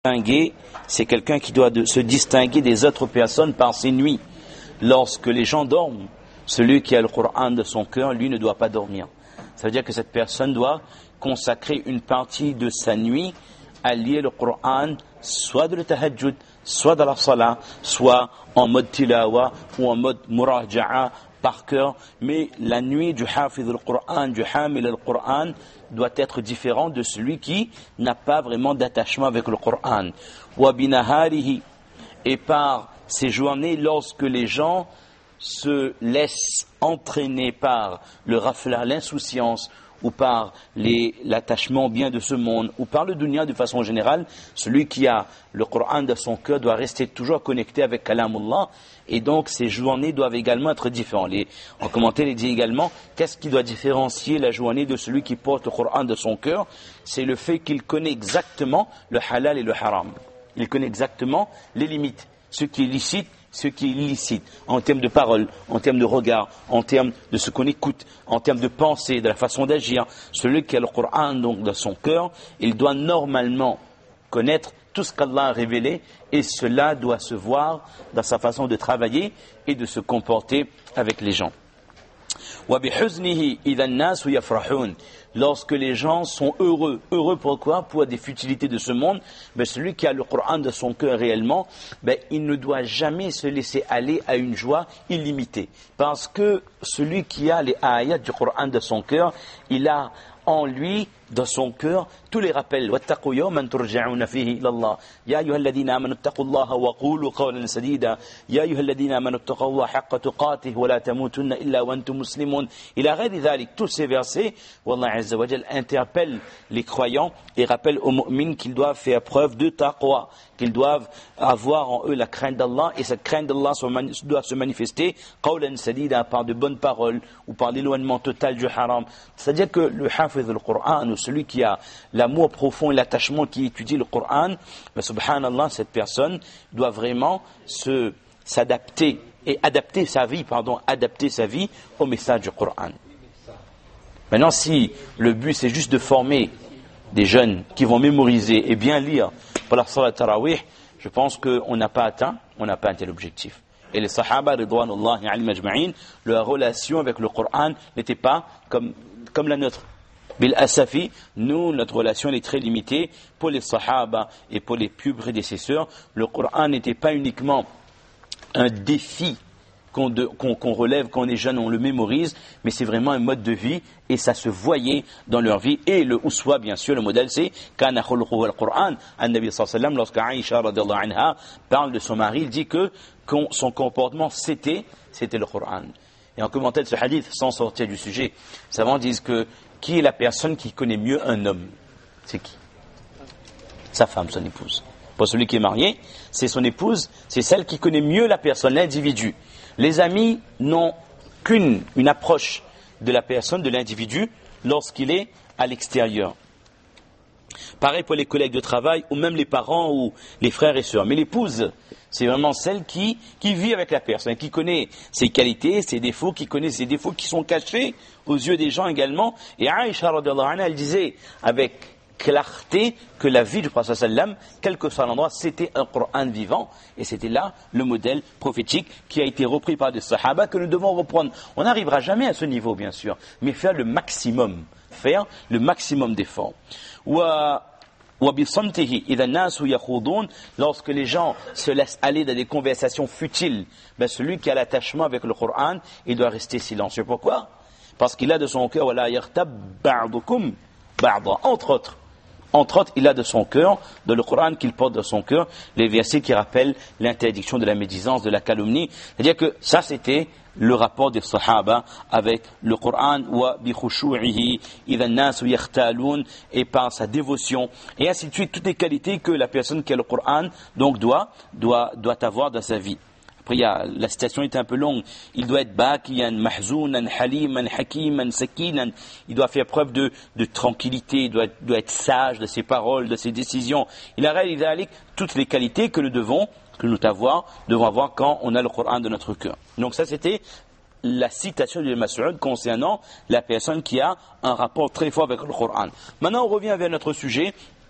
distinguer, c'est quelqu'un qui doit se distinguer des autres personnes par ses nuits. Lorsque les gens dorment, celui qui a le Coran de son cœur, lui ne doit pas dormir. Ça veut dire que cette personne doit consacrer une partie de sa nuit à lire le Coran, soit de le tahajjud, soit dans la salat, soit en mode tilawa ou en mode muraja'a par cœur. Mais la nuit du hafiz al-Qur'an, du hamil al-Qur'an, doit être différent de celui qui n'a pas vraiment d'attachement avec le Coran. Wa binaharihi, et par ces journées, lorsque les gens se laissent entraîner par le rafla, l'insouciance, ou par l'attachement bien de ce monde, ou par le dunya de façon générale, celui qui a le Coran dans son cœur doit rester toujours connecté avec Kalamullah, et donc ces journées doivent également être différentes. En commentaire, il dit également, qu'est-ce qui doit différencier la journée de celui qui porte le Coran dans son cœur? C'est le fait qu'il connaît exactement le halal et le haram. Il connaît exactement les limites, ce qui est licite, ce qui est illicite, en termes de parole, en termes de regard, en termes de ce qu'on écoute, en termes de pensée, de la façon d'agir. Celui qui a le Coran donc dans son cœur, il doit normalement connaître tout ce qu'Allah a révélé, et cela doit se voir dans sa façon de travailler et de se comporter avec les gens. Lorsque les gens sont heureux. Heureux pourquoi? Pour des futilités de ce monde. Mais celui qui a le Coran de son cœur réellement, il ne doit jamais se laisser aller à une joie illimitée. Parce que celui qui a les ayats du Coran de son cœur, il a en lui, dans son cœur, tous les rappels. وَاتَّقُوا يَوْمًا تُرْجَعُونَ فِيهِ إِلَى اللَّهِ يَا أَيُّهَا الَّذِينَ آمَنُوا اتَّقُوا اللَّهَ وَقُولُوا قَوْلًا سَدِيدًا يَا أَيُّهَا الَّذِينَ آمَنُوا اتَّقُوا اللَّهَ حَقَّ تُقَاتِهِ وَلَا تَمُوتُنَّ إِلَّا وَأَنْتُمْ مُسْلِمُونَ إِلَى غَيْرِ ذَلِكَ. Tous ces versets, Wallah Azza wa Jal interpelle les croyants et rappelle aux mu'mins qu'ils doivent faire preuve de taqwa, qu'ils doivent avoir en eux la crainte d'Allah, et cette crainte d'Allah doit se manifester qawlan sadida, par de bonnes paroles ou par l'éloignement total du haram. C'est-à-dire que le hafiz al-Qur'an, ou celui qui a l'amour profond et l'attachement qui étudie le Qur'an, subhanallah, cette personne doit vraiment s'adapter et adapter sa vie au message du Qur'an. Maintenant, si le but c'est juste de former des jeunes qui vont mémoriser et bien lire pour la salat tarawih, je pense qu'on n'a pas atteint tel objectif. Et les sahaba, ridwanullahi alayhim ajma'in, leur relation avec le Qur'an n'était pas comme la nôtre. Bil asafi, nous, notre relation est très limitée. Pour les sahaba et pour les plus prédécesseurs, le Qur'an n'était pas uniquement un défi qu'on relève quand on est jeune, on le mémorise, mais c'est vraiment un mode de vie, et ça se voyait dans leur vie. Et le uswa, bien sûr, le modèle, c'est kana khuluquhu al-Qur'an. An-Nabi sallallahu alayhi wa sallam, lorsque Aïcha radhiyallahu anha parle de son mari, il dit que son comportement c'était le Qur'an. Et en commentaire de ce hadith, sans sortir du sujet, les savants disent que qui est la personne qui connaît mieux un homme? C'est qui? Sa femme, son épouse. Pour celui qui est marié, c'est son épouse, c'est celle qui connaît mieux la personne, l'individu. Les amis n'ont qu'une approche de la personne, de l'individu, lorsqu'il est à l'extérieur. Pareil pour les collègues de travail, ou même les parents, ou les frères et sœurs. Mais l'épouse, c'est vraiment celle qui vit avec la personne, qui connaît ses qualités, ses défauts, qui connaît ses défauts qui sont cachés aux yeux des gens également. Et Aïcha radhiyallahu anha, elle disait avec clarté que la vie du prophète sallam, quel que soit l'endroit, c'était un Coran vivant, et c'était là le modèle prophétique qui a été repris par des sahaba que nous devons reprendre. On n'arrivera jamais à ce niveau, bien sûr, mais faire le maximum d'efforts. Lorsque les gens se laissent aller dans des conversations futiles, celui qui a l'attachement avec le Coran, il doit rester silencieux. Pourquoi? Parce qu'il a de son cœur, entre autres, il a de son cœur, de le Coran qu'il porte de son cœur, les versets qui rappellent l'interdiction de la médisance, de la calomnie. C'est-à-dire que ça, c'était le rapport des sahaba avec le Coran, wa bi khushu'ihi idha an-nas yakhtalun, et par sa dévotion, et ainsi de suite, toutes les qualités que la personne qui a le Coran donc doit avoir dans sa vie. Après, la citation est un peu longue. Il doit être bakiyan, mahzounan, haliman, hakiman, sakinan. Il doit faire preuve de tranquillité, il doit être sage de ses paroles, de ses décisions. Il a réalisé toutes les qualités que nous devons avoir quand on a le Coran de notre cœur. Donc ça, c'était la citation de Mas'ud concernant la personne qui a un rapport très fort avec le Coran. Maintenant, on revient vers notre sujet.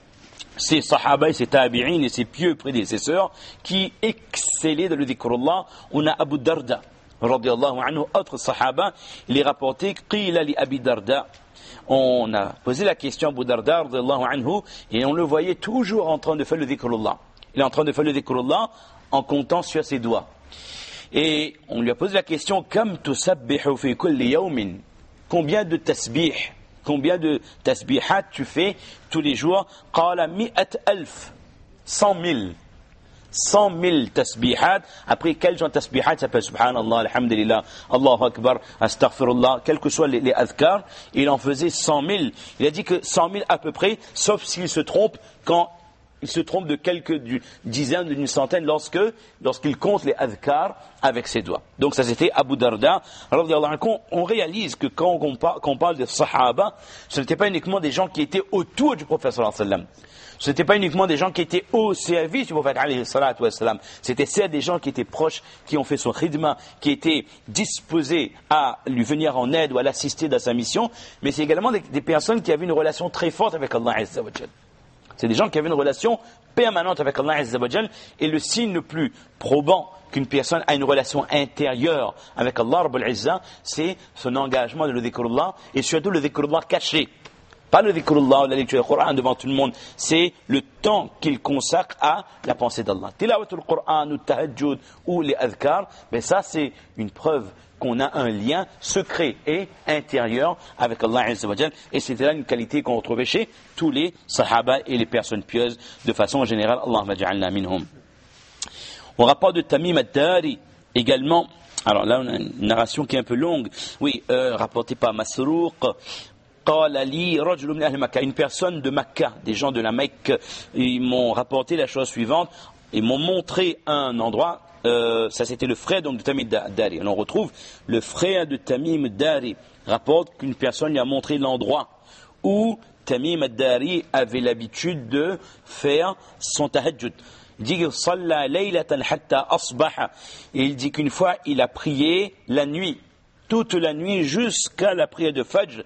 ces sahaba et ces tabi'in et ces pieux prédécesseurs qui excellaient dans le dhikrullah. On a Abu Darda, radiyallahu anhu, autre sahaba, il est rapporté, qila li Abi Darda. On a posé la question à Abu Darda, radiyallahu anhu, et on le voyait toujours en train de faire le dhikrullah. Il est en train de faire le dhikrullah en comptant sur ses doigts. Et on lui a posé la question, kam tusabbihu fi kulli yawmin? Combien de tasbih, combien de tasbihat tu fais tous les jours? Qala mi'at alf, 100 000. 100 000 tasbihat. Après, quel genre de tasbihat s'appelle subhanallah, alhamdulillah, Allahu akbar, astaghfirullah, quels que soient les adhkar, il en faisait 100 000. Il a dit que 100 000 à peu près, sauf s'il se trompe quand il se trompe de quelques dizaines, d'une centaine, lorsqu'il compte les adhkar avec ses doigts. Donc ça c'était Abu Darda. Alors on réalise que quand on parle de sahaba, ce n'était pas uniquement des gens qui étaient autour du prophète sallallahu alayhi wa sallam. Ce n'était pas uniquement des gens qui étaient au service du prophète alayhi salatu wa sallam. C'était certes des gens qui étaient proches, qui ont fait son khidma, qui étaient disposés à lui venir en aide ou à l'assister dans sa mission, mais c'est également des personnes qui avaient une relation très forte avec Allah azza wa jalla. C'est des gens qui avaient une relation permanente avec Allah azza wa jalla, et le signe le plus probant qu'une personne a une relation intérieure avec Allah Rabbul Izza, c'est son engagement dans le dhikrullah, et surtout le dhikrullah caché. Pas le dhikrullah, la lecture du Coran devant tout le monde, c'est le temps qu'il consacre à la pensée d'Allah. Tilawatul Coran ou tahajjud ou les adhkar, mais ça c'est une preuve qu'on a un lien secret et intérieur avec Allah Azza wa Jal, et c'était là une qualité qu'on retrouvait chez tous les sahaba et les personnes pieuses de façon générale. Allahumma ja'alna minhum. Au rapport de Tamim ad-Dari également, alors là on a une narration qui est un peu longue, oui, rapportée par Masruq. Une personne de Makkah, des gens de la Mecque, ils m'ont rapporté la chose suivante, ils m'ont montré un endroit, ça c'était le frère donc de Tamim ad-Dari. On retrouve le frère de Tamim ad-Dari rapporte qu'une personne lui a montré l'endroit où Tamim ad-Dari avait l'habitude de faire son tahajjud. Il dit il dit qu'une fois il a prié la nuit, toute la nuit jusqu'à la prière de Fajr.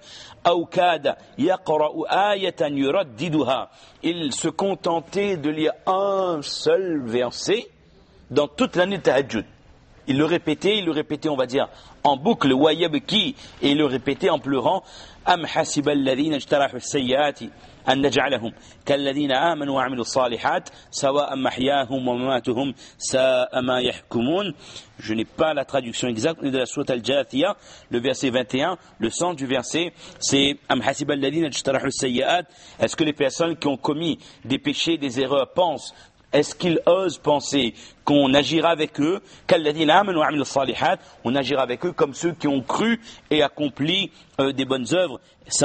Il se contentait de lire un seul verset dans toute la nuit de Tahajjud. Il le répétait, on va dire, en boucle, et il le répétait en pleurant. Am hasiba alladhina ijtarahu as-sayyiati an naj'alahum kalladhina amanu wa 'amilu s-salihat sawa'an mahyahum wa mamatuhum sa'a ma yahkumun. Je n'ai pas la traduction exacte, mais de la sourate Al-Jathiyah, le verset 21, le sens du verset, c'est Am hasiba alladhina ijtarahu as-sayyiat. Est-ce que les personnes qui ont commis des péchés, des erreurs pensent, est-ce qu'ils osent penser qu'on agira avec eux, on agira avec eux comme ceux qui ont cru et accompli des bonnes œuvres,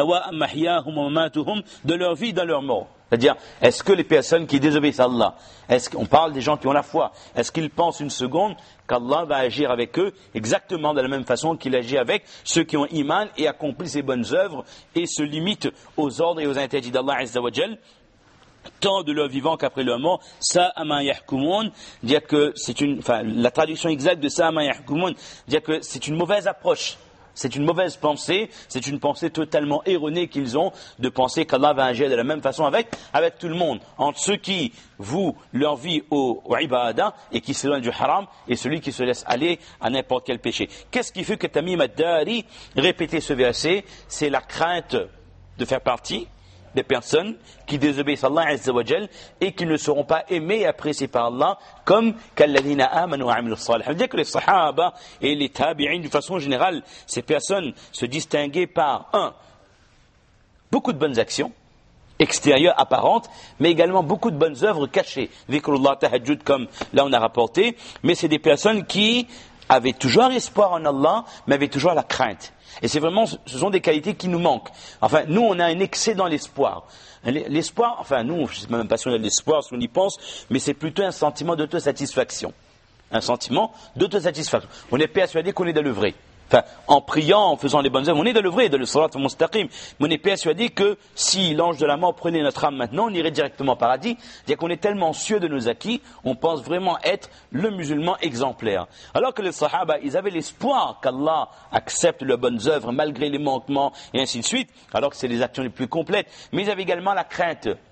de leur vie, dans leur mort. C'est-à-dire, est-ce que les personnes qui désobéissent à Allah, est-ce qu'on parle des gens qui ont la foi, est-ce qu'ils pensent une seconde qu'Allah va agir avec eux exactement de la même façon qu'il agit avec ceux qui ont iman et accompli ces bonnes œuvres et se limitent aux ordres et aux interdits d'Allah Azza wa Jal, tant de leur vivant qu'après leur mort? Sa'ama yahkumun, dire que c'est la traduction exacte de Sa'ama yahkumun, dire que c'est une mauvaise approche, c'est une mauvaise pensée, c'est une pensée totalement erronée qu'ils ont de penser qu'Allah va agir de la même façon avec tout le monde, entre ceux qui vouent leur vie au ibadah et qui s'éloignent du haram et celui qui se laisse aller à n'importe quel péché. Qu'est-ce qui fait que Tamim ad-Dari répétait ce verset? C'est la crainte de faire partie des personnes qui désobéissent à Allah Azza wa Jal et qui ne seront pas aimés et appréciés par Allah comme kalladhina amanu wa 'amilu s-salihat. Ça veut dire que les sahaba et les tabi'in, de façon générale, ces personnes se distinguaient par beaucoup de bonnes actions extérieures, apparentes, mais également beaucoup de bonnes œuvres cachées. Dhikrullah, tahajjud, comme là on a rapporté, mais c'est des personnes qui avaient toujours espoir en Allah, mais avaient toujours la crainte. Et c'est vraiment, ce sont des qualités qui nous manquent. Enfin, nous, on a un excès dans l'espoir. L'espoir, enfin, nous, je ne sais même pas si on a de l'espoir, si on y pense, mais c'est plutôt un sentiment d'autosatisfaction. Un sentiment d'autosatisfaction. On est persuadé qu'on est dans le vrai. Enfin, en priant, en faisant les bonnes œuvres, on est dans le vrai, dans le salat al-mustaqim. Mais on est persuadé que si l'ange de la mort prenait notre âme maintenant, on irait directement au paradis. C'est-à-dire qu'on est tellement sûr de nos acquis, on pense vraiment être le musulman exemplaire. Alors que les sahaba, ils avaient l'espoir qu'Allah accepte leurs bonnes œuvres malgré les manquements et ainsi de suite, alors que c'est les actions les plus complètes. Mais ils avaient également la crainte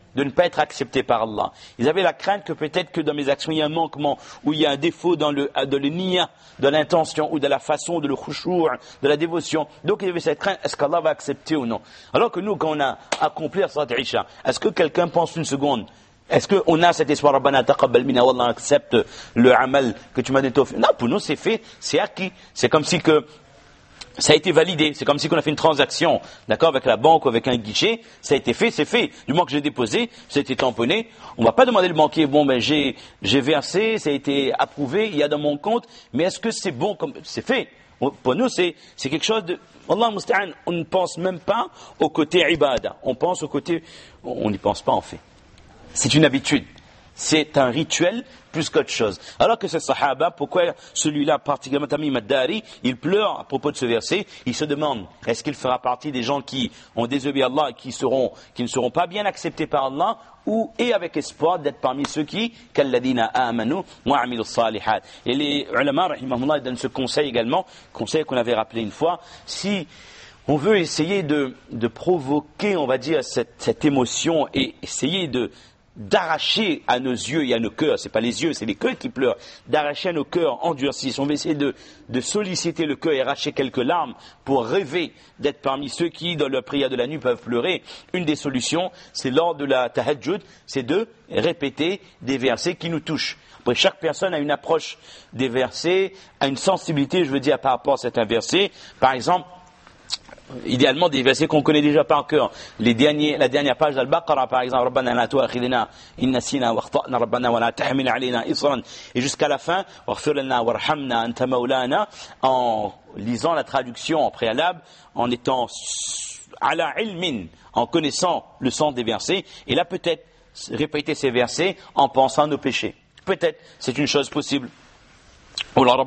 de ne pas être accepté par Allah. Ils avaient la crainte que peut-être que dans mes actions, il y a un manquement, ou il y a un défaut dans le niya, de l'intention, ou de la façon, de le khushu', de la dévotion. Donc ils avaient cette crainte, est-ce qu'Allah va accepter ou non? Alors que nous, quand on a accompli la salat Isha, est-ce que quelqu'un pense une seconde? Est-ce qu'on a cet espoir, Rabbana taqabbal minna, wallah accepte le amal que tu m'as dit? Non, pour nous c'est fait, c'est acquis. C'est comme si que ça a été validé. C'est comme si on a fait une transaction, d'accord, avec la banque ou avec un guichet. Ça a été fait, c'est fait. Du moment que j'ai déposé, ça a été tamponné. On va pas demander le banquier, bon, ben, j'ai versé, ça a été approuvé, il y a dans mon compte. Mais est-ce que c'est bon comme, c'est fait? Pour nous, c'est quelque chose de, Allah musta'an, on ne pense même pas au côté ibada. On pense au côté, on n'y pense pas en fait. C'est une habitude. C'est un rituel plus qu'autre chose. Alors que ce sahaba, pourquoi celui-là, particulièrement Tamim ad-Dari, il pleure à propos de ce verset, il se demande, est-ce qu'il fera partie des gens qui ont désobéi à Allah et qui ne seront pas bien acceptés par Allah, ou, et avec espoir d'être parmi ceux qui, kalladina amanu wa amilu salihat. Et les ulama, rahimahullah, donnent ce conseil également, conseil qu'on avait rappelé une fois, si on veut essayer de provoquer, on va dire, cette émotion et essayer d'arracher à nos yeux et à nos cœurs, c'est pas les yeux, c'est les cœurs qui pleurent, d'arracher à nos cœurs endurcis. On va essayer de solliciter le cœur et arracher quelques larmes pour rêver d'être parmi ceux qui, dans leur prière de la nuit, peuvent pleurer. Une des solutions, c'est lors de la tahajjud, c'est de répéter des versets qui nous touchent. Après, chaque personne a une approche des versets, a une sensibilité, je veux dire, par rapport à certains versets. Par exemple, idéalement des versets qu'on connaît déjà par cœur. La dernière page d'Al-Baqarah, par exemple, Rabbana la tu'akhidna in nasina wa akhta'na Rabbana wa la tahmil alayna isran, et jusqu'à la fin, waghfir lana warhamna anta maulana, en lisant la traduction en préalable, en étant ala ilmin, en connaissant le sens des versets, et là peut-être répéter ces versets en pensant à nos péchés. Peut-être, c'est une chose possible. Et là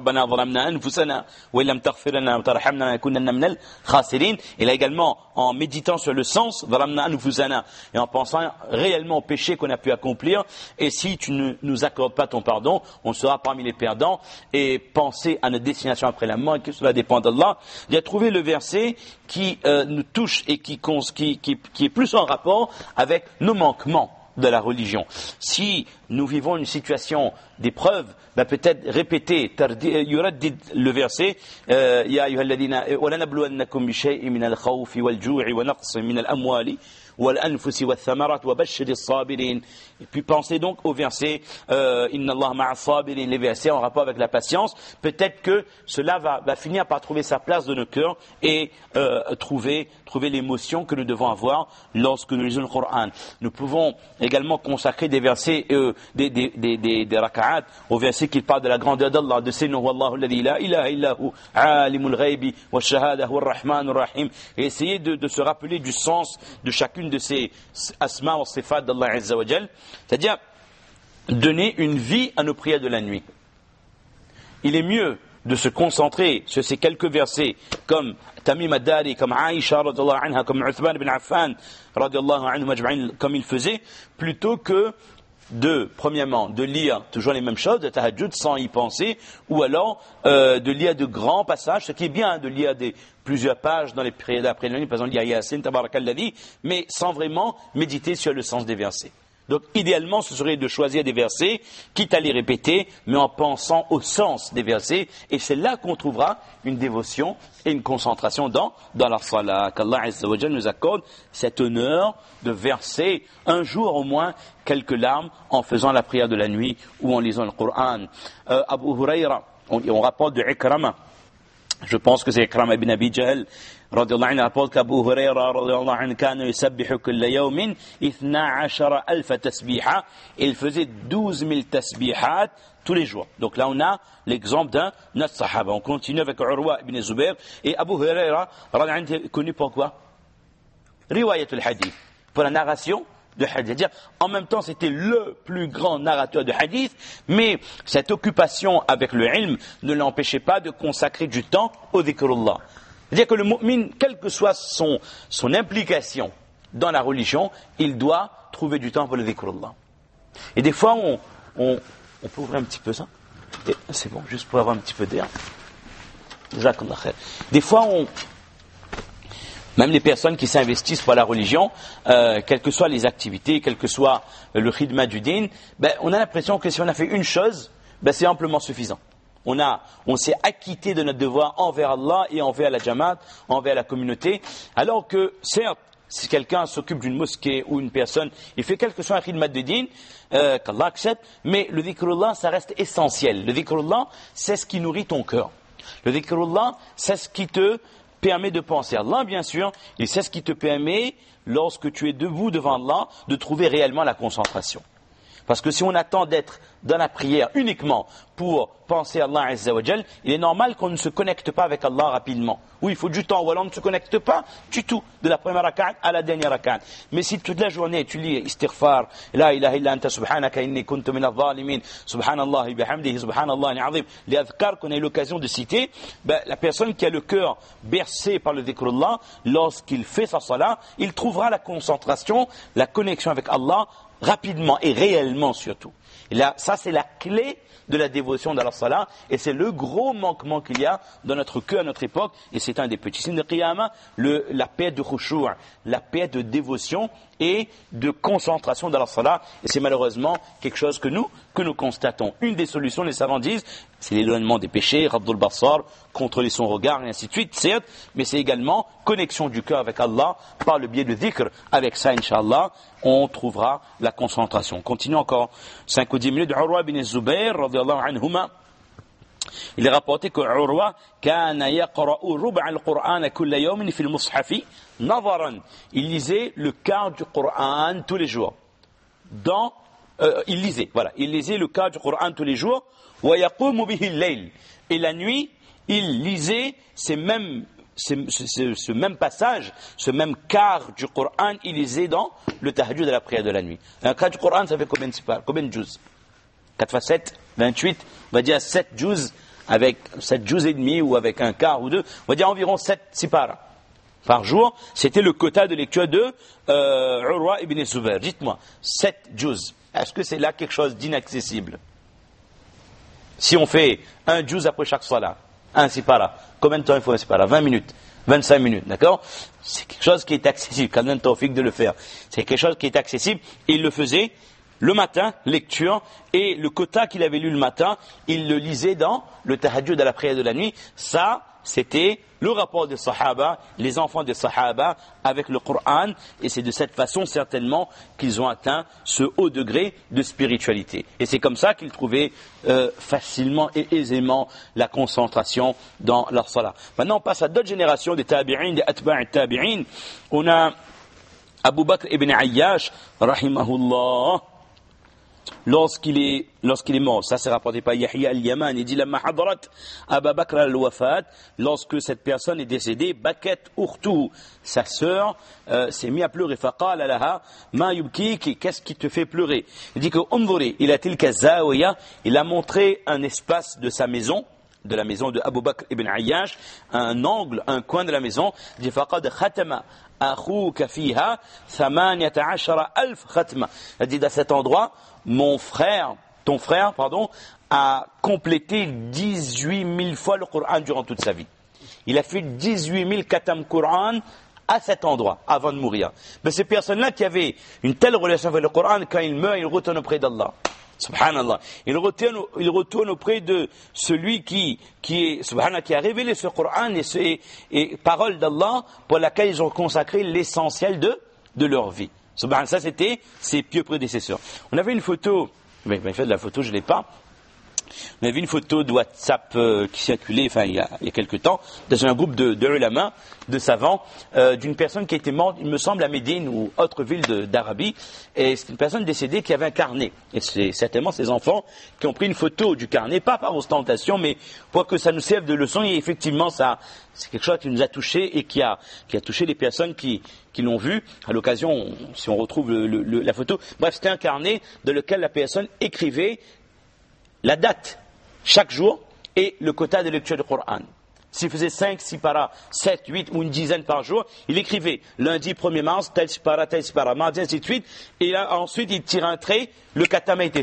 également en méditant sur le sens et en pensant réellement au péché qu'on a pu accomplir, et si tu ne nous accordes pas ton pardon, on sera parmi les perdants, et penser à notre destination après la mort, et que cela dépend d'Allah. Il a trouvé le verset qui nous touche et qui est plus en rapport avec nos manquements de la religion. Si nous vivons une situation d'épreuve, peut-être répéter yuraddid le verset ya ayyuhalladhina wa lanabluwannakum bi shay'in min al-khawfi wal-ju'i wa naqsin min al-amwali wal-anfusi wath-thamarat wa bashshiri as-sabirin. Et puis pensez donc au verset inna Allah ma'a as-sabirin, les versets en rapport avec la patience. Peut-être que cela va finir par trouver sa place dans nos cœurs et trouver l'émotion que nous devons avoir lorsque nous lisons le Coran. Nous pouvons également consacrer des versets, des raka'at, aux versets qui parlent de la grandeur d'Allah, de Sinu Wallahu alladhi la ilaha illahu alimul ghaibi wa shahada huwa ar-rahmanur rahim, et essayer de se rappeler du sens de chacune de ces asma wa sifat d'Allah Azza wa Jal, c'est-à-dire donner une vie à nos prières de la nuit. Il est mieux de se concentrer sur ces quelques versets comme Tamim ad-Dari, comme Aïcha radiyallahu anha, comme Uthman ibn Affan radiyallahu anhu majma'in, comme il faisait, plutôt que premièrement, de lire toujours les mêmes choses, de tahajjud sans y penser, ou alors de lire de grands passages, ce qui est bien, de lire plusieurs pages dans les prières d'après la nuit, par exemple, il y a Yasin, Tabarakalladhi, mais sans vraiment méditer sur le sens des versets. Donc, idéalement, ce serait de choisir des versets, quitte à les répéter, mais en pensant au sens des versets, et c'est là qu'on trouvera une dévotion et une concentration dans la salat. Qu'Allah Azza wa Jal nous accorde cet honneur de verser un jour au moins quelques larmes en faisant la prière de la nuit ou en lisant le Coran. Abu Huraira, on rapporte de Ikrama, je pense que c'est Ikrama ibn Abi Jahl, radiyallahu anhu, rapporte qu'Abu Huraira radiyallahu anhu kana yusabbihu kulla yawmin 12,000 tasbiha, et il faisait 12 000 tasbihat tous les jours. Donc là on a l'exemple d'un notre sahaba. On continue avec Urwa ibn Zubair, et Abu Huraira radiyallahu anhu est connu pour quoi? Riwayatul hadith, pour la narration de hadith. C'est-à-dire, en même temps, c'était le plus grand narrateur de hadith, mais cette occupation avec le ilm ne l'empêchait pas de consacrer du temps au dhikrullah. C'est-à-dire que le mu'min, quelle que soit son implication dans la religion, il doit trouver du temps pour le dhikrullah. Et des fois, on peut ouvrir un petit peu ça? C'est bon, juste pour avoir un petit peu d'air. Jazakallah khair. Des fois, Même les personnes qui s'investissent pour la religion, quelles que soient les activités, quel que soit le khidma du din, on a l'impression que si on a fait une chose, c'est amplement suffisant. On s'est acquitté de notre devoir envers Allah et envers la Jamaat, envers la communauté, alors que certes, si quelqu'un s'occupe d'une mosquée ou une personne, il fait quel que soit un khidmat de din, qu'Allah accepte, mais le dhikrullah, ça reste essentiel. Le dhikrullah, c'est ce qui nourrit ton cœur. Le dhikrullah, c'est ce qui te permet de penser à Allah, bien sûr, et c'est ce qui te permet, lorsque tu es debout devant Allah, de trouver réellement la concentration. Parce que si on attend d'être dans la prière uniquement pour penser à Allah Azza wa Jal, il est normal qu'on ne se connecte pas avec Allah rapidement. Oui, il faut du temps, ou alors on ne se connecte pas du tout, de la première rak'at à la dernière rak'at. Mais si toute la journée tu lis istighfar, la ilaha illa anta subhanaka inni kuntu min adh-dhalimin, subhanallah bihamdihi, subhanallah al-azim, les adhkar qu'on a eu l'occasion de citer, la personne qui a le cœur bercé par le dhikrullah, lorsqu'il fait sa salat, il trouvera la concentration, la connexion avec Allah, rapidement et réellement surtout. Et là, ça c'est la clé de la dévotion dans la salat, et c'est le gros manquement qu'il y a dans notre cœur à notre époque, et c'est un des petits signes de Qiyamah, la paix de khushu', la paix de dévotion et de concentration dans la salat, et c'est malheureusement quelque chose que nous constatons. Une des solutions, les savants disent, c'est l'éloignement des péchés, Raddul Basar, contrôler son regard, et ainsi de suite, certes, mais c'est également connexion du cœur avec Allah, par le biais du dhikr. Avec ça, Inch'Allah, on trouvera la concentration. Continuons encore 5 ou 10 minutes. Urwa bin Zubayr, radiyallahu anhuma, il est rapporté que Urwa kana yaqra'u rub'a al-Qur'an kulla yawmin fi al-mushaf nadaran. Il lisait le quart du Coran tous les jours. Il lisait le quart du Coran tous les jours. Wa yaqumu bihi al-layl. Et la nuit, il lisait ce même passage, ce même quart du Coran, il lisait dans le tahajjud de la prière de la nuit. Un quart du Coran, ça fait combien de juz? 4 fois 7, 28, on va dire 7 juz, avec 7 juz et demi, ou avec un quart ou deux, on va dire environ 7 sipara par jour. C'était le quota de lecture de Urwa ibn Zubayr. Dites-moi, 7 juz, est-ce que c'est là quelque chose d'inaccessible? Si on fait un juz après chaque salat, un sipara, combien de temps il faut un sipara? 20 minutes, 25 minutes, d'accord? C'est quelque chose qui est accessible, quand même tawfiq de le faire. C'est quelque chose qui est accessible, et il le faisait le matin, lecture, et le quota qu'il avait lu le matin, il le lisait dans le tahajjud à la prière de la nuit. Ça, c'était le rapport des Sahaba, les enfants des Sahaba avec le Coran, et c'est de cette façon certainement qu'ils ont atteint ce haut degré de spiritualité. Et c'est comme ça qu'ils trouvaient facilement et aisément la concentration dans leur salat. Maintenant on passe à d'autres générations des tabi'in, des atba' tabi'in. On a Abu Bakr ibn Ayyash, rahimahullah, lorsqu'il est mort, ça c'est rapporté par Yahya al-Yaman, il dit Lamma hadarat Abu Bakr al-Wafat, lorsque cette personne est décédée, Bakat ukhtuhu, sa sœur s'est mise à pleurer, faqala laha ma yubkiki, qu'est-ce qui te fait pleurer? Il dit que unzuri ila tilka zawiya, il a montré un espace de sa maison, de la maison de Abu Bakr ibn Ayyash, un angle, un coin de la maison, il dit faqad khatama akhuka fiha 18,000 khatma. Il dit à cet endroit, ton frère, a complété 18 000 fois le Coran durant toute sa vie. Il a fait 18 000 khatam Coran à cet endroit, avant de mourir. Mais ces personnes-là qui avaient une telle relation avec le Coran, quand ils meurent, ils retournent auprès d'Allah. Subhanallah. Ils retournent auprès de celui qui a révélé ce Coran et parole d'Allah pour laquelle ils ont consacré l'essentiel de leur vie. Subhanallah, ça c'était ses pieux prédécesseurs. On avait une photo, mais en fait la photo je l'ai pas. On avait une photo de WhatsApp qui circulait, il y a quelque temps, dans un groupe de ulama, de savants, d'une personne qui était morte, il me semble, à Médine ou autre ville d'Arabie, et c'est une personne décédée qui avait un carnet. Et c'est certainement ses enfants qui ont pris une photo du carnet, pas par ostentation, mais pour que ça nous serve de leçon, et effectivement, ça, c'est quelque chose qui nous a touchés et qui a touché les personnes qui l'ont vu. À l'occasion, si on retrouve la photo, bref, c'était un carnet dans lequel la personne écrivait la date, chaque jour, et le quota de lecture du Coran. S'il faisait 5, 6 paras, 7, 8 ou une dizaine par jour, il écrivait lundi 1er mars, tel para, mardi, ainsi de suite, et là, ensuite il tire un trait, le khatam a été fait.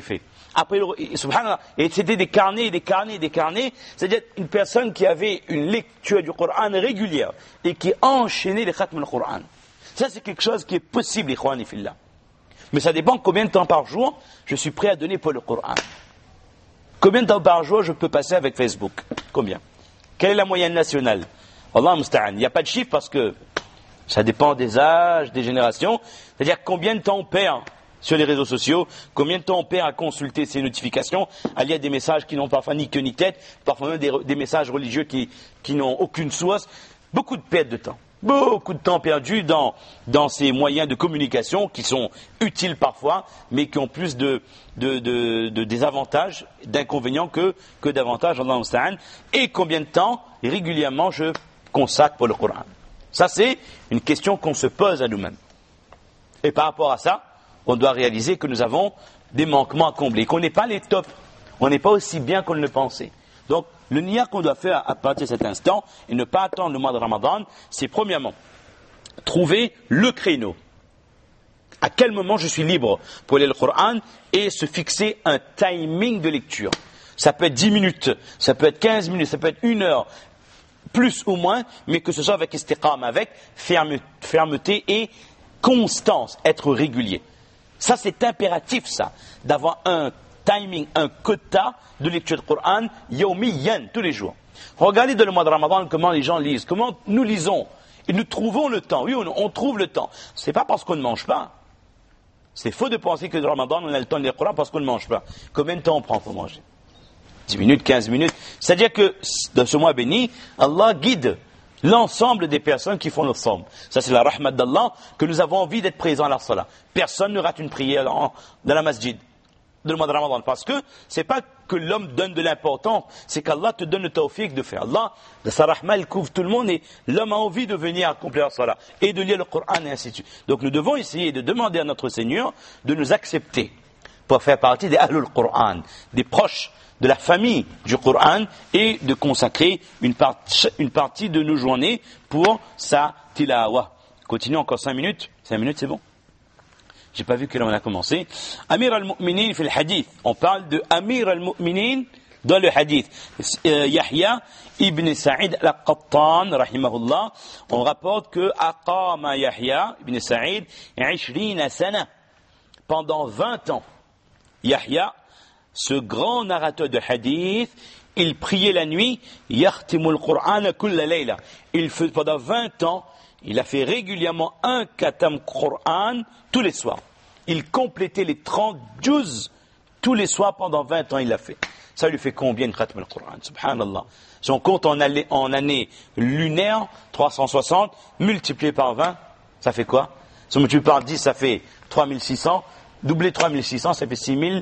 Après, subhanallah, et c'était des carnets, et des carnets, et des carnets. C'est-à-dire une personne qui avait une lecture du Coran régulière et qui enchaînait les khatm al-Coran. Ça, c'est quelque chose qui est possible, ikhwani fillah. Mais ça dépend combien de temps par jour je suis prêt à donner pour le Coran. Combien de temps par jour je peux passer avec Facebook? Combien? Quelle est la moyenne nationale? Allah musta'an. Il n'y a pas de chiffre parce que ça dépend des âges, des générations. C'est-à-dire combien de temps on perd sur les réseaux sociaux, combien de temps on perd à consulter ces notifications, à lire des messages qui n'ont parfois ni queue ni tête, parfois même des messages religieux qui n'ont aucune source. Beaucoup de perte de temps. Beaucoup de temps perdu dans ces moyens de communication qui sont utiles parfois, mais qui ont plus de désavantages, d'inconvénients que d'avantages, Allah musta'an. Et combien de temps, régulièrement, je consacre pour le Coran. Ça, c'est une question qu'on se pose à nous-mêmes. Et par rapport à ça, on doit réaliser que nous avons des manquements à combler, qu'on n'est pas les tops, on n'est pas aussi bien qu'on le pensait. Donc, le niyyah qu'on doit faire à partir de cet instant, et ne pas attendre le mois de Ramadan, c'est premièrement, trouver le créneau. À quel moment je suis libre pour lire le Coran et se fixer un timing de lecture. Ça peut être 10 minutes, ça peut être 15 minutes, ça peut être 1 heure, plus ou moins, mais que ce soit avec istiqam, avec fermeté et constance, être régulier. Ça, c'est impératif, ça, d'avoir un timing, un quota de lecture de Coran, yawmiyan, tous les jours. Regardez dans le mois de Ramadan comment les gens lisent, comment nous lisons. Et nous trouvons le temps. Oui, on trouve le temps. C'est pas parce qu'on ne mange pas. C'est faux de penser que dans le Ramadan, on a le temps de lire le Coran parce qu'on ne mange pas. Combien de temps on prend pour manger? 10 minutes, 15 minutes. C'est-à-dire que dans ce mois béni, Allah guide l'ensemble des personnes qui font le somme. Ça, c'est la rahmat d'Allah que nous avons envie d'être présents à la salat. Personne ne rate une prière dans la masjid de le mois de Ramadan. Parce que c'est pas que l'homme donne de l'importance, c'est qu'Allah te donne le tawfiq de faire. Allah, de sa rahma, il couvre tout le monde et l'homme a envie de venir accomplir la salat et de lire le Coran et ainsi de suite. Donc nous devons essayer de demander à notre Seigneur de nous accepter pour faire partie des Ahlul Coran, des proches de la famille du Coran et de consacrer une partie de nos journées pour sa tilawa. Continuons encore 5 minutes. 5 minutes, c'est bon? J'ai pas vu que là on a commencé. Amir al-Mu'minin fi al-hadith. On parle de Amir al-Mu'minin dans le hadith. Yahya ibn Sa'id al-Qattan, rahimahullah, on rapporte que aqama Yahya ibn Sa'id 20 sana. Pendant 20 ans, Yahya, ce grand narrateur de hadith, il priait la nuit, yahtimul Qur'an kulla layla. Pendant 20 ans, il a fait régulièrement un khatam Qur'an tous les soirs. Il complétait les 30 juz tous les soirs pendant 20 ans, il l'a fait. Ça lui fait combien de khatam al-Qur'an? Subhanallah. Si on compte en année lunaire, 360, multiplié par 20, ça fait quoi? Si on multiplie par 10, ça fait 3600. Doubler 3600, ça fait 6000.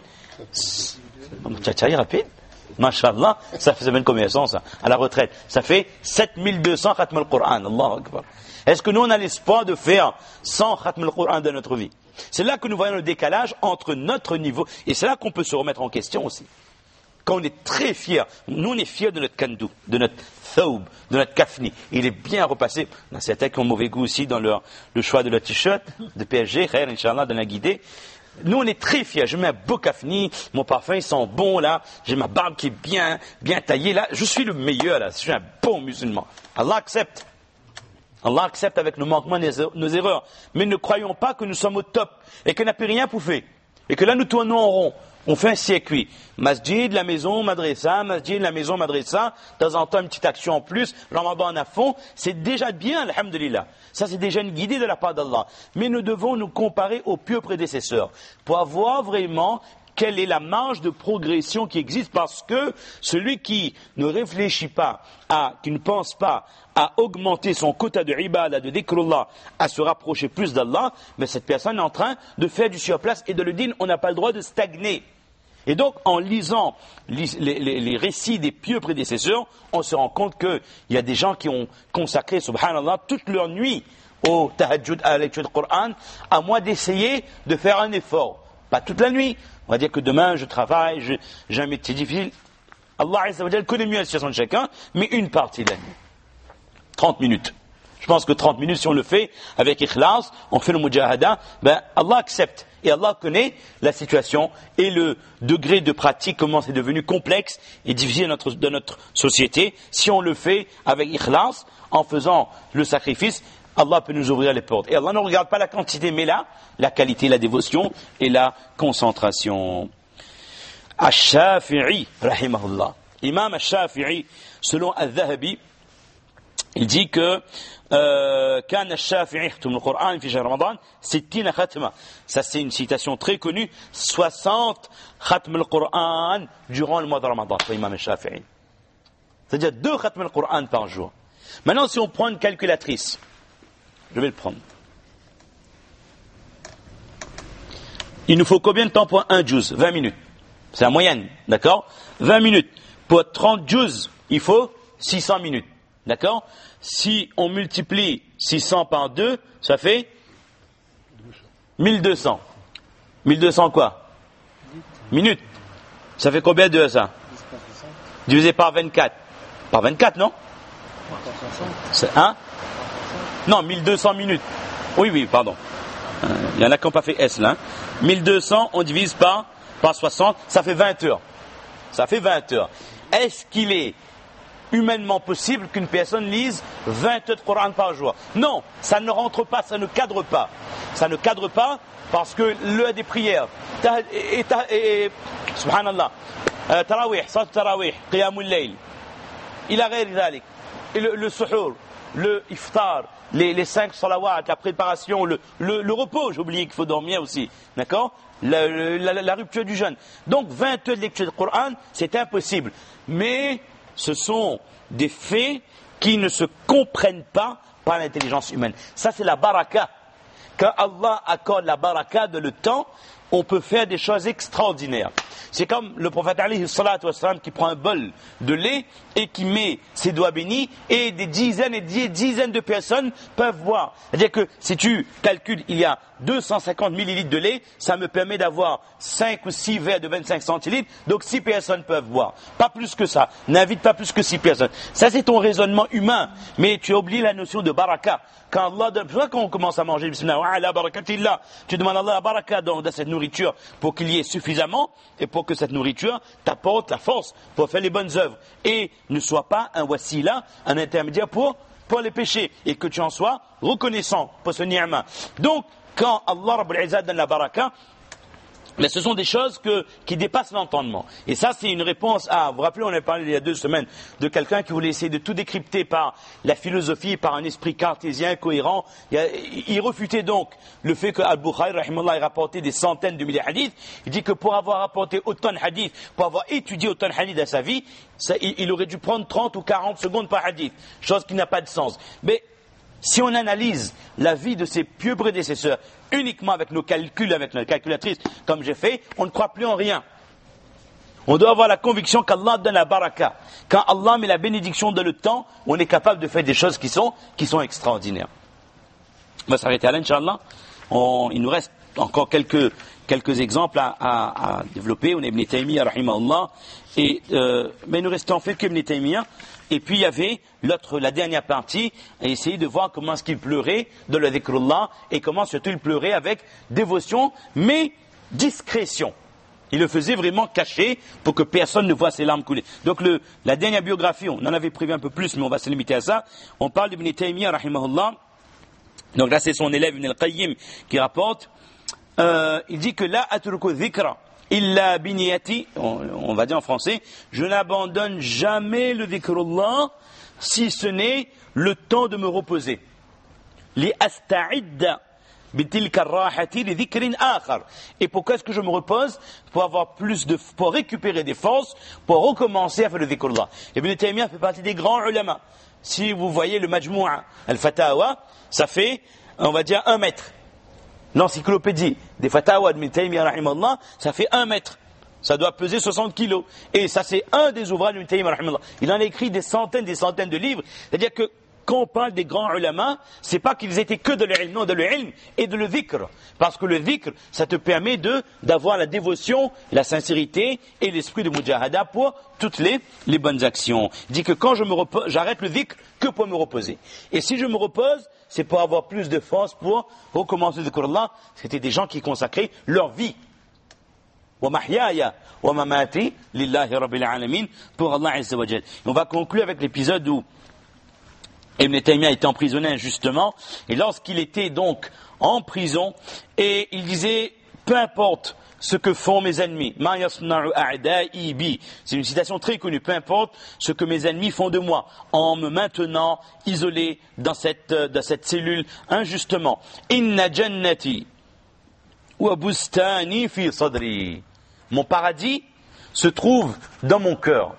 Tchatchaï, rapide. Masha'Allah, ça fait même combien de temps, ça? À la retraite. Ça fait 7200 khatm al-Qur'an. Allahu Akbar. Est-ce que nous, on a l'espoir de faire 100 khatm al-Qur'an dans notre vie? C'est là que nous voyons le décalage entre notre niveau, et c'est là qu'on peut se remettre en question aussi. Quand on est très fier, nous on est fiers de notre kandou, de notre thawb, de notre kafni. Il est bien repassé. Il y en a certains qui ont mauvais goût aussi dans le choix de leur t-shirt, de PSG, khair, Inch'Allah, dans la guidée. Nous, on est très fiers. Je mets un beau kafni, mon parfum, il sent bon, là. J'ai ma barbe qui est bien taillée, là. Je suis le meilleur, là. Je suis un bon musulman. Allah accepte. Allah accepte avec nos manquements, nos erreurs. Mais ne croyons pas que nous sommes au top et qu'on n'a plus rien pour faire. Et que là, nous tournons en rond. On fait un circuit. Masjid, la maison, madrasa, masjid, la maison, madrasa. De temps en temps, une petite action en plus. Ramadan à fond. C'est déjà bien, alhamdulillah. Ça, c'est déjà une guidée de la part d'Allah. Mais nous devons nous comparer aux pieux prédécesseurs pour avoir vraiment quelle est la marge de progression qui existe, parce que celui qui ne réfléchit pas qui ne pense pas à augmenter son quota de ibadah, de dhikrullah, à se rapprocher plus d'Allah, mais cette personne est en train de faire du surplace et de le dire, on n'a pas le droit de stagner. Et donc, en lisant les récits des pieux prédécesseurs, on se rend compte qu'il y a des gens qui ont consacré, subhanallah, toute leur nuit au tahajjud, à la lecture du Coran, à moins d'essayer de faire un effort. Pas toute la nuit. On va dire que demain, je travaille, j'ai un métier difficile. Allah Azza wa Jal connaît mieux la situation de chacun, mais une partie de la nuit. 30 minutes. Je pense que 30 minutes, si on le fait avec ikhlas, on fait le mujahada, Allah accepte. Et Allah connaît la situation et le degré de pratique, comment c'est devenu complexe et difficile dans notre société. Si on le fait avec ikhlas, en faisant le sacrifice, Allah peut nous ouvrir les portes. Et Allah ne regarde pas la quantité, mais là, la qualité, la dévotion et la concentration. Ash-Shafi'i, rahimahullah. Imam Ash-Shafi'i, selon Al-Dhahabi, il dit que كان الشافعي يختم القرآن في شهر رمضان 60 ختمة. Ça c'est une citation très connue. 60 ختم القرآن durant le mois de Ramadan pour Imam Al-Shafi'i. C'est-à-dire 2 ختم القرآن par jour. Maintenant, si on prend une calculatrice, je vais le prendre. Il nous faut combien de temps pour un juz? 20 minutes. C'est la moyenne, d'accord? 20 minutes. Pour 30 juz, il faut 600 minutes. D'accord? Si on multiplie 600 par 2, ça fait 1200. 1200 quoi? Minutes. Ça fait combien de ça? Divisé par 24. Par 24, non? Hein? Non, 1200 minutes. Oui, pardon. Il y en a qui n'ont pas fait S là. 1200, on divise par 60, ça fait 20 heures. Ça fait 20 heures. Est-ce qu'il est humainement possible qu'une personne lise 20 heures de Coran par jour? Non, ça ne rentre pas, ça ne cadre pas. Ça ne cadre pas parce que l'heure des prières, subhanallah, tarawih, salat tarawih, qiyamul layl, il a ghayr le suhour, le iftar, les 5 salawats, la préparation, le repos, j'ai oublié qu'il faut dormir aussi, d'accord? La rupture du jeûne. Donc 20 heures de lecture du Coran, c'est impossible. Mais ce sont des faits qui ne se comprennent pas par l'intelligence humaine. Ça, c'est la baraka. Quand Allah accorde la baraka de le temps, on peut faire des choses extraordinaires. C'est comme le prophète alayhi salatu wassalam qui prend un bol de lait et qui met ses doigts bénis et des dizaines et des dizaines de personnes peuvent boire. C'est-à-dire que si tu calcules, il y a 250 millilitres de lait, ça me permet d'avoir 5 ou 6 verres de 25 centilitres, donc 6 personnes peuvent boire. Pas plus que ça. N'invite pas plus que 6 personnes. Ça, c'est ton raisonnement humain. Mais tu oublies la notion de baraka. Quand Allah donne, quand on commence à manger, bismillah, wa ala barakatillah, tu demandes à Allah la baraka dans cette nourriture pour qu'il y ait suffisamment et pour que cette nourriture t'apporte la force pour faire les bonnes œuvres et ne soit pas un wasila, un intermédiaire pour les péchés et que tu en sois reconnaissant pour ce ni'ma. Donc, quand Allah Rabbul Izzat donne la baraka, mais ce sont des choses qui dépassent l'entendement. Et ça, c'est une réponse à... Vous vous rappelez, on a parlé il y a 2 semaines de quelqu'un qui voulait essayer de tout décrypter par la philosophie, par un esprit cartésien, cohérent. Il refutait donc le fait que Al-Bukhari, rahimahullah, ait rapporté des centaines de milliers de hadiths. Il dit que pour avoir rapporté autant de hadiths, pour avoir étudié autant de hadiths à sa vie, il aurait dû prendre 30 ou 40 secondes par hadith. Chose qui n'a pas de sens. Mais si on analyse la vie de ses pieux prédécesseurs uniquement avec nos calculs, avec notre calculatrice, comme j'ai fait, on ne croit plus en rien. On doit avoir la conviction qu'Allah donne la baraka. Quand Allah met la bénédiction dans le temps, on est capable de faire des choses qui sont extraordinaires. On va s'arrêter là, Inch'Allah. Il nous reste encore quelques exemples à développer. On est Ibn Taymiyyah, rahimahullah. Mais il nous reste en fait que Ibn Taymiyyah. Et puis il y avait la dernière partie, à essayer de voir comment est-ce qu'il pleurait de la dhikrullah et comment surtout il pleurait avec dévotion, mais discrétion. Il le faisait vraiment caché pour que personne ne voit ses larmes couler. Donc la dernière biographie, on en avait prévu un peu plus, mais on va se limiter à ça. On parle d'Ibn Taymiyyah, rahimahullah. Donc là c'est son élève Ibn al-Qayyim qui rapporte. Il dit que là, atruku dhikra. Illa biniyati, on va dire en français, je n'abandonne jamais le dhikrullah si ce n'est le temps de me reposer. Li asta'idda bitilka rahati li dhikrin akhar. Et pourquoi est-ce que je me repose? Pour récupérer des forces, pour recommencer à faire le dhikrullah. Ibn Taymiyyah fait partie des grands ulama. Si vous voyez le Majmou'a al-Fatawa, ça fait, on va dire, 1 mètre. L'encyclopédie des Fatawa d'Ibn Taymiyyah, rahimahullah, ça fait 1 mètre. Ça doit peser 60 kilos. Et ça, c'est un des ouvrages d'Ibn Taymiyyah, rahimahullah. Il en a écrit des centaines de livres. C'est-à-dire que quand on parle des grands ulama, c'est pas qu'ils étaient que de l'ilm, non, de l'ilm et de le dhikr. Parce que le dhikr, ça te permet d'avoir la dévotion, la sincérité et l'esprit de mujahada pour toutes les bonnes actions. Il dit que quand je me repose, j'arrête le dhikr que pour me reposer. Et si je me repose, c'est pour avoir plus de force pour recommencer le dhikr. C'était des gens qui consacraient leur vie. Wa mahyaya wa mamati lillahi rabbil alamin, pour Allah azza wa jal. On va conclure avec l'épisode où Ibn Taymiyyah était emprisonné injustement, et lorsqu'il était donc en prison, et il disait, peu importe ce que font mes ennemis, ma yasna'u a'da'i bi, c'est une citation très connue, peu importe ce que mes ennemis font de moi, en me maintenant isolé dans cette cellule injustement. Inna jannati wa bustani fi sadri. Mon paradis se trouve dans mon cœur.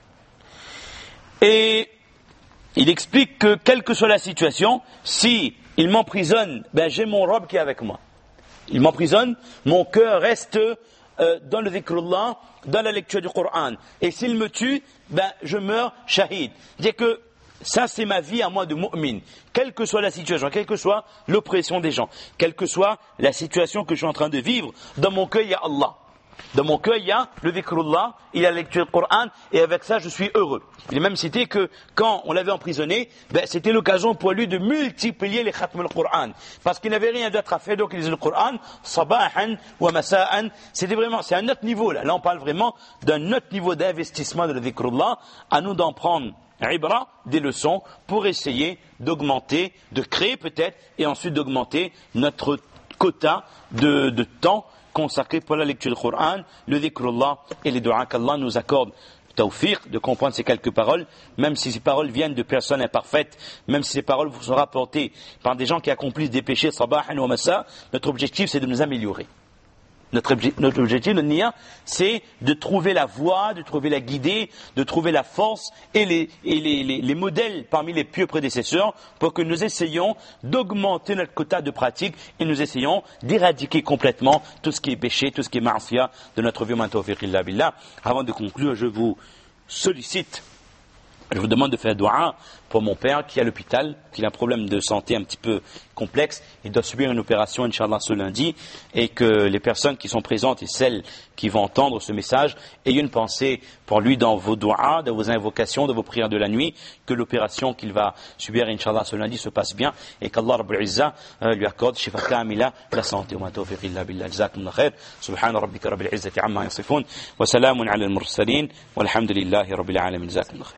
Et il explique que, quelle que soit la situation, si il m'emprisonne, j'ai mon Rabb qui est avec moi. Il m'emprisonne, mon cœur reste dans le dhikrullah, dans la lecture du Coran. Et s'il me tue, je meurs shahid. C'est-à-dire que ça, c'est ma vie à moi de mu'min. Quelle que soit la situation, quelle que soit l'oppression des gens, quelle que soit la situation que je suis en train de vivre, dans mon cœur, il y a Allah. Dans mon cœur, il y a le dhikrullah, il y a la lecture du Coran, et avec ça, je suis heureux. Il est même cité que quand on l'avait emprisonné, c'était l'occasion pour lui de multiplier les khatm al-Qur'an. Parce qu'il n'avait rien d'autre à faire, donc il lisait le Coran, sabahan wa masa'an. C'est un autre niveau, là. Là, on parle vraiment d'un autre niveau d'investissement de le dhikrullah. À nous d'en prendre ibra, des leçons, pour essayer d'augmenter, de créer peut-être, et ensuite d'augmenter notre quota de temps consacré pour la lecture du Coran, le dhikrullah et les du'a qu'Allah nous accorde tawfiq de comprendre ces quelques paroles, même si ces paroles viennent de personnes imparfaites, même si ces paroles vous sont rapportées par des gens qui accomplissent des péchés sabahan wa masa. Notre objectif, c'est de nous améliorer. Notre objectif, notre niya, c'est de trouver la voie, de trouver la guidée, de trouver la force et les modèles parmi les pieux prédécesseurs pour que nous essayions d'augmenter notre quota de pratique et nous essayons d'éradiquer complètement tout ce qui est péché, tout ce qui est ma'asiya de notre vie. Tawfiq illa billah. Avant de conclure, je vous sollicite, je vous demande de faire dua pour mon père qui est à l'hôpital, qui a un problème de santé un petit peu complexe. Il doit subir une opération, Inch'Allah, ce lundi, et que les personnes qui sont présentes et celles qui vont entendre ce message aient une pensée pour lui dans vos doigts, dans vos invocations, dans vos prières de la nuit, que l'opération qu'il va subir, Inch'Allah, ce lundi se passe bien, et qu'Allah Rabbul Izza lui accorde shifa kamila, la santé. Wa ma tawfiq illa billah. Jazakumullah khair. Subhana rabbika rabbil izzati amma yasifun. Wa salamun ala al-mursalin. Walhamdulillahi rabbil alamin. Jazakumullah khair.